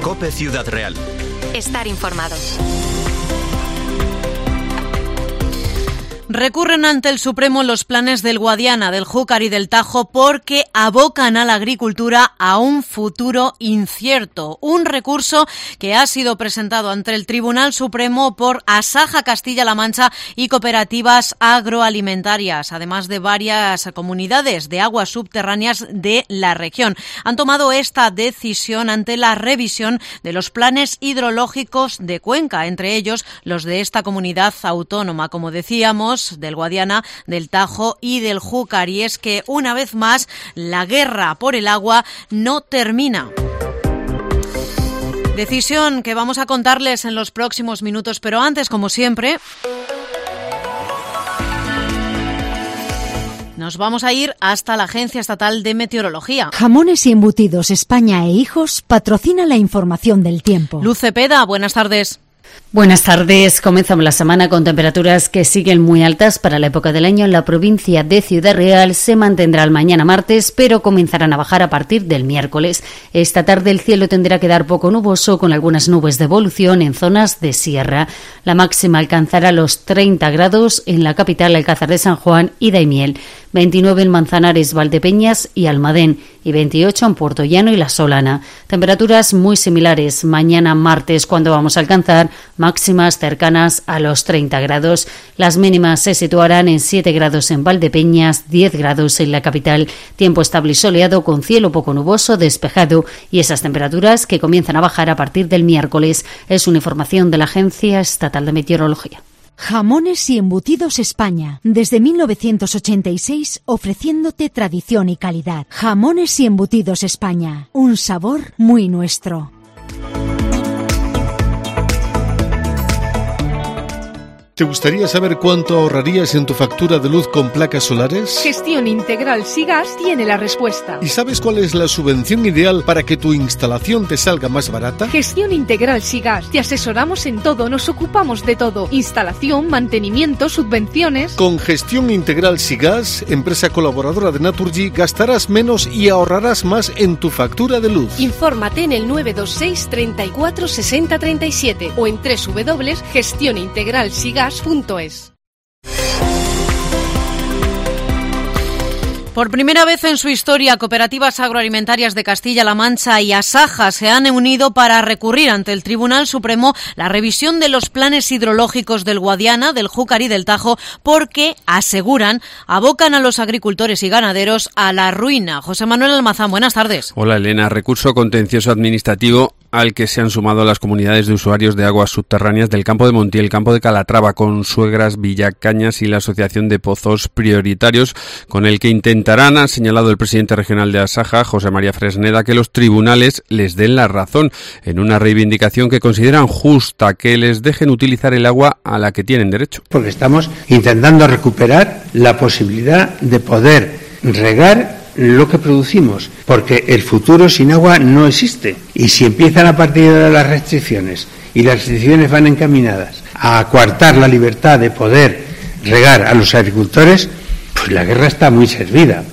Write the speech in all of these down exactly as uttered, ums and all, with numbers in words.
COPE Ciudad Real. Estar informado. Recurren ante el Supremo los planes del Guadiana, del Júcar y del Tajo porque abocan a la agricultura a un futuro incierto. Un recurso que ha sido presentado ante el Tribunal Supremo por Asaja Castilla-La Mancha y cooperativas agroalimentarias, además de varias comunidades de aguas subterráneas de la región. Han tomado esta decisión ante la revisión de los planes hidrológicos de Cuenca, entre ellos los de esta comunidad autónoma, como decíamos, del Guadiana, del Tajo y del Júcar. Y es que, una vez más, la guerra por el agua no termina. Decisión que vamos a contarles en los próximos minutos, pero antes, como siempre, nos vamos a ir hasta la Agencia Estatal de Meteorología. Jamones y Embutidos España e Hijos patrocina la información del tiempo. Luz Cepeda, buenas tardes. Buenas tardes. Comenzamos la semana con temperaturas que siguen muy altas para la época del año. En la provincia de Ciudad Real se mantendrá el mañana martes, pero comenzarán a bajar a partir del miércoles. Esta tarde el cielo tendrá que dar poco nuboso, con algunas nubes de evolución en zonas de sierra. La máxima alcanzará los treinta grados en la capital, Alcázar de San Juan y Daimiel, veintinueve en Manzanares, Valdepeñas y Almadén y veintiocho en Puerto Llano y La Solana. Temperaturas muy similares mañana martes, cuando vamos a alcanzar máximas cercanas a los treinta grados. Las mínimas se situarán en siete grados en Valdepeñas, diez grados en la capital. Tiempo estable y soleado con cielo poco nuboso, despejado, y esas temperaturas que comienzan a bajar a partir del miércoles. Es una información de la Agencia Estatal de Meteorología. Jamones y Embutidos España, desde mil novecientos ochenta y seis, ofreciéndote tradición y calidad. Jamones y Embutidos España, un sabor muy nuestro. ¿Te gustaría saber cuánto ahorrarías en tu factura de luz con placas solares? Gestión Integral Sigas tiene la respuesta. ¿Y sabes cuál es la subvención ideal para que tu instalación te salga más barata? Gestión Integral Sigas. Te asesoramos en todo, nos ocupamos de todo. Instalación, mantenimiento, subvenciones. Con Gestión Integral Sigas, empresa colaboradora de Naturgy, gastarás menos y ahorrarás más en tu factura de luz. Infórmate en el nueve dos seis, treinta y cuatro, sesenta, treinta y siete o en doble u doble u doble u punto gestión integral sigas punto es. Por primera vez en su historia, cooperativas agroalimentarias de Castilla-La Mancha y Asaja se han unido para recurrir ante el Tribunal Supremo la revisión de los planes hidrológicos del Guadiana, del Júcar y del Tajo, porque, aseguran, abocan a los agricultores y ganaderos a la ruina. José Manuel Almazán, buenas tardes. Hola, Elena. Recurso contencioso administrativo al que se han sumado las comunidades de usuarios de aguas subterráneas del Campo de Montiel, Campo de Calatrava, Consuegras, Villacañas y la Asociación de Pozos Prioritarios, con el que intentarán, ha señalado el presidente regional de Asaja, José María Fresneda, que los tribunales les den la razón en una reivindicación que consideran justa, que les dejen utilizar el agua a la que tienen derecho. Porque estamos intentando recuperar la posibilidad de poder regar lo que producimos, porque el futuro sin agua no existe. Y si empiezan a partir de las restricciones, y las restricciones van encaminadas a coartar la libertad de poder regar a los agricultores, pues la guerra está muy servida.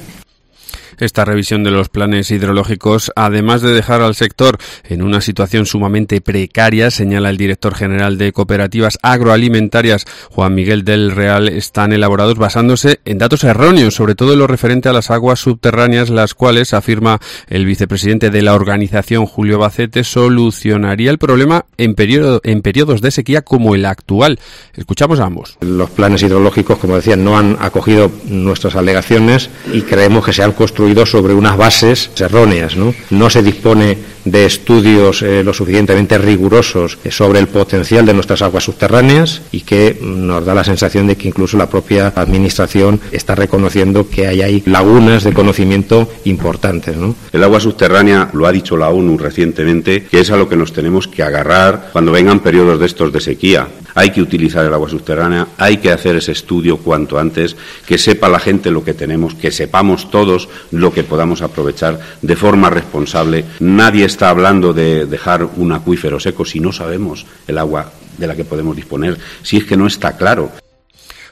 Esta revisión de los planes hidrológicos, además de dejar al sector en una situación sumamente precaria, señala el director general de Cooperativas Agroalimentarias, Juan Miguel del Real, están elaborados basándose en datos erróneos, sobre todo en lo referente a las aguas subterráneas, las cuales, afirma el vicepresidente de la organización, Julio Bacete, solucionaría el problema en periodo, en periodos de sequía como el actual. Escuchamos a ambos. Los planes hidrológicos, como decía, no han acogido nuestras alegaciones y creemos que se han construido sobre unas bases erróneas, ¿no? No se dispone de estudios eh, lo suficientemente rigurosos eh, sobre el potencial de nuestras aguas subterráneas y que nos da la sensación de que incluso la propia administración está reconociendo que hay ahí lagunas de conocimiento importantes, ¿no? El agua subterránea, lo ha dicho la ONU recientemente, que es a lo que nos tenemos que agarrar cuando vengan periodos de estos de sequía. Hay que utilizar el agua subterránea, hay que hacer ese estudio cuanto antes, que sepa la gente lo que tenemos, que sepamos todos lo que podamos aprovechar de forma responsable. Nadie está hablando de dejar un acuífero seco si no sabemos el agua de la que podemos disponer, si es que no está claro.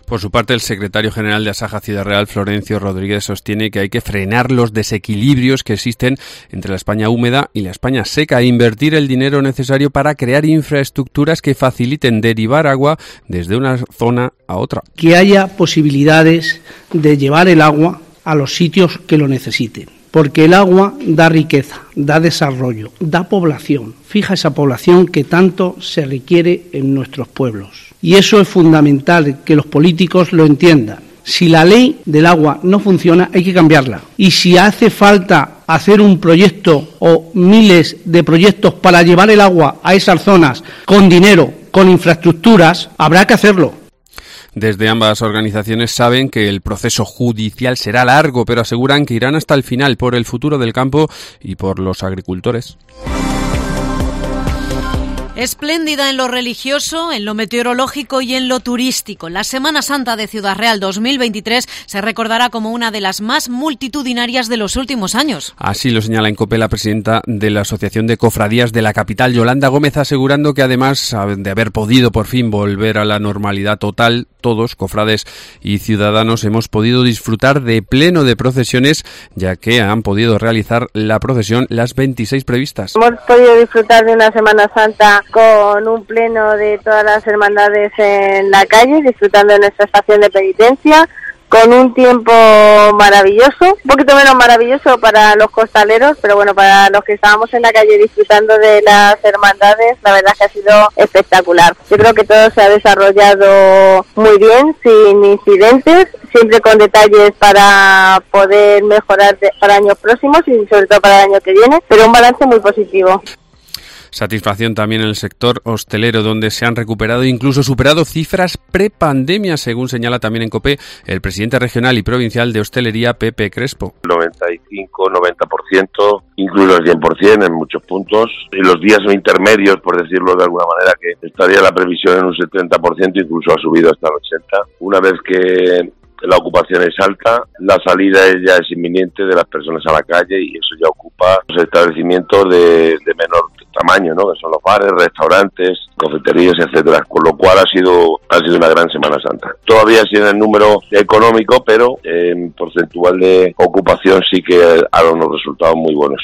Por su parte, el secretario general de Asaja Ciudad Real, Florencio Rodríguez, sostiene que hay que frenar los desequilibrios que existen entre la España húmeda y la España seca e invertir el dinero necesario para crear infraestructuras que faciliten derivar agua desde una zona a otra. Que haya posibilidades de llevar el agua a los sitios que lo necesiten, porque el agua da riqueza, da desarrollo, da población, fija esa población que tanto se requiere en nuestros pueblos. Y eso es fundamental, que los políticos lo entiendan. Si la ley del agua no funciona, hay que cambiarla. Y si hace falta hacer un proyecto o miles de proyectos para llevar el agua a esas zonas con dinero, con infraestructuras, habrá que hacerlo. Desde ambas organizaciones saben que el proceso judicial será largo, pero aseguran que irán hasta el final por el futuro del campo y por los agricultores. Espléndida en lo religioso, en lo meteorológico y en lo turístico. La Semana Santa de Ciudad Real dos mil veintitrés se recordará como una de las más multitudinarias de los últimos años. Así lo señala en COPE la presidenta de la Asociación de Cofradías de la capital, Yolanda Gómez, asegurando que además de haber podido por fin volver a la normalidad total, todos, cofrades y ciudadanos, hemos podido disfrutar de pleno de procesiones, ya que han podido realizar la procesión las veintiséis previstas. Hemos podido disfrutar de una Semana Santa con un pleno de todas las hermandades en la calle, disfrutando de nuestra estación de penitencia, con un tiempo maravilloso, un poquito menos maravilloso para los costaleros, pero bueno, para los que estábamos en la calle disfrutando de las hermandades, la verdad es que ha sido espectacular. Yo creo que todo se ha desarrollado muy bien, sin incidentes, siempre con detalles para poder mejorar de, para años próximos y sobre todo para el año que viene, pero un balance muy positivo. Satisfacción también en el sector hostelero, donde se han recuperado e incluso superado cifras prepandemia, según señala también en COPE el presidente regional y provincial de hostelería, Pepe Crespo. noventa y cinco noventa por ciento, incluso el cien por ciento en muchos puntos. Y los días intermedios, por decirlo de alguna manera, que estaría la previsión en un setenta por ciento, incluso ha subido hasta el ochenta por ciento. Una vez que la ocupación es alta, la salida ya es inminente de las personas a la calle y eso ya ocupa los establecimientos de, de menor tamaño, ¿no? Que son los bares, restaurantes, cafeterías, etcétera. Con lo cual ha sido ha sido una gran Semana Santa. Todavía sí en el número económico, pero en porcentual de ocupación sí que ha dado unos resultados muy buenos.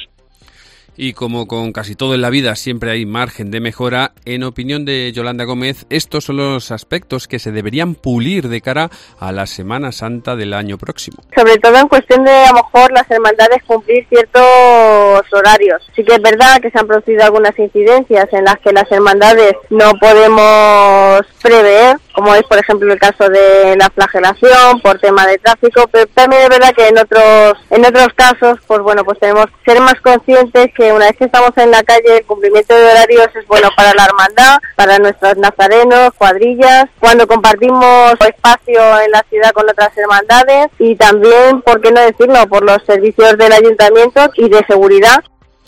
Y como con casi todo en la vida siempre hay margen de mejora, en opinión de Yolanda Gómez, estos son los aspectos que se deberían pulir de cara a la Semana Santa del año próximo. Sobre todo en cuestión de, a lo mejor, las hermandades cumplir ciertos horarios. Sí que es verdad que se han producido algunas incidencias en las que las hermandades no podemos prever, como es por ejemplo el caso de la flagelación por tema de tráfico, pero también es verdad que en otros en otros casos, pues bueno, pues tenemos que ser más conscientes que una vez que estamos en la calle, el cumplimiento de horarios es bueno para la hermandad, para nuestros nazarenos, cuadrillas, cuando compartimos espacio en la ciudad con otras hermandades y también, por qué no decirlo, por los servicios del ayuntamiento y de seguridad.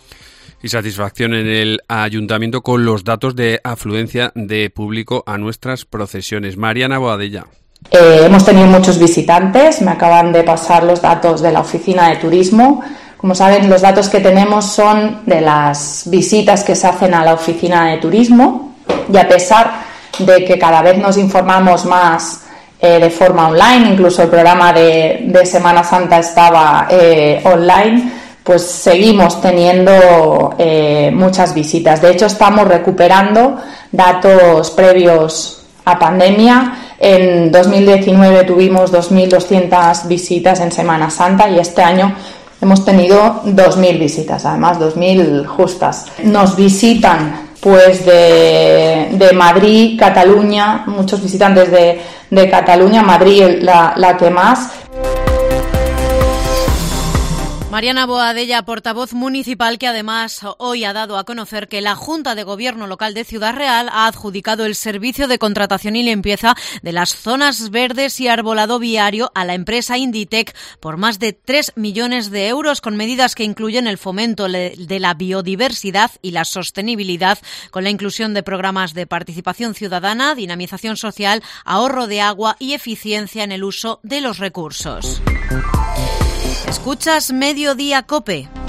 Y satisfacción en el ayuntamiento con los datos de afluencia de público a nuestras procesiones. Mariana Boadella. Eh, hemos tenido muchos visitantes, me acaban de pasar los datos de la oficina de turismo. Como saben, los datos que tenemos son de las visitas que se hacen a la oficina de turismo y a pesar de que cada vez nos informamos más eh, de forma online, incluso el programa de, de Semana Santa estaba eh, online, pues seguimos teniendo eh, muchas visitas. De hecho, estamos recuperando datos previos a pandemia. En dos mil diecinueve tuvimos dos mil doscientas visitas en Semana Santa y este año hemos tenido dos mil visitas, además dos mil justas. Nos visitan pues de, de Madrid, Cataluña, muchos visitantes de, de Cataluña, Madrid la, la que más. Mariana Boadella, portavoz municipal, que además hoy ha dado a conocer que la Junta de Gobierno Local de Ciudad Real ha adjudicado el servicio de contratación y limpieza de las zonas verdes y arbolado viario a la empresa Inditec por más de tres millones de euros, con medidas que incluyen el fomento de la biodiversidad y la sostenibilidad, con la inclusión de programas de participación ciudadana, dinamización social, ahorro de agua y eficiencia en el uso de los recursos. Escuchas Mediodía COPE.